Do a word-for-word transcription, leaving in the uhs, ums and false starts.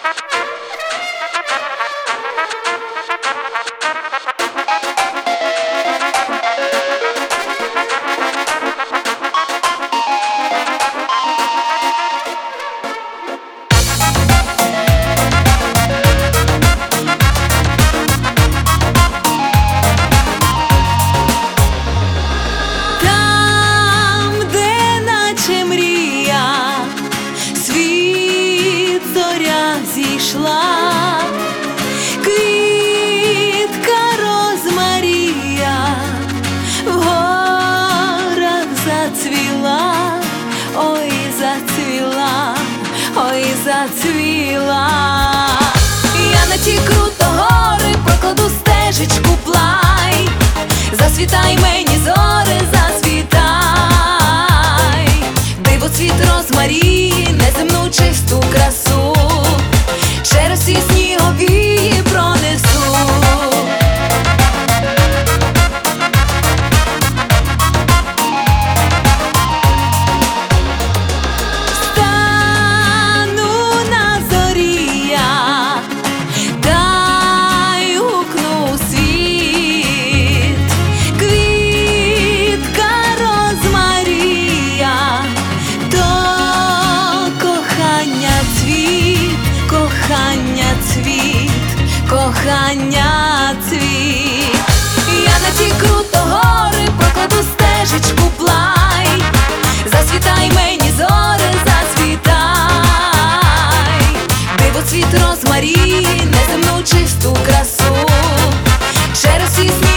Квітка розмарія в горах зацвіла, ой, зацвіла, ой, зацвіла. Я на ті круто гори прокладу стежечку плай. Засвітай мені, зоре, засвітай. Дивоцвіт розмарії, неземну чисту красу через всі сніговії пронесу. Стану на зорі я, та й гукну світ. Квітка розмарія, то кохання цвіт, кохання цвіт, кохання цвіт. Я на ті круто гори прокладу стежечку плай. Засвітай мені, зоре, засвітай. Дивоцвіт розмарії, неземну чисту красу через всі сніги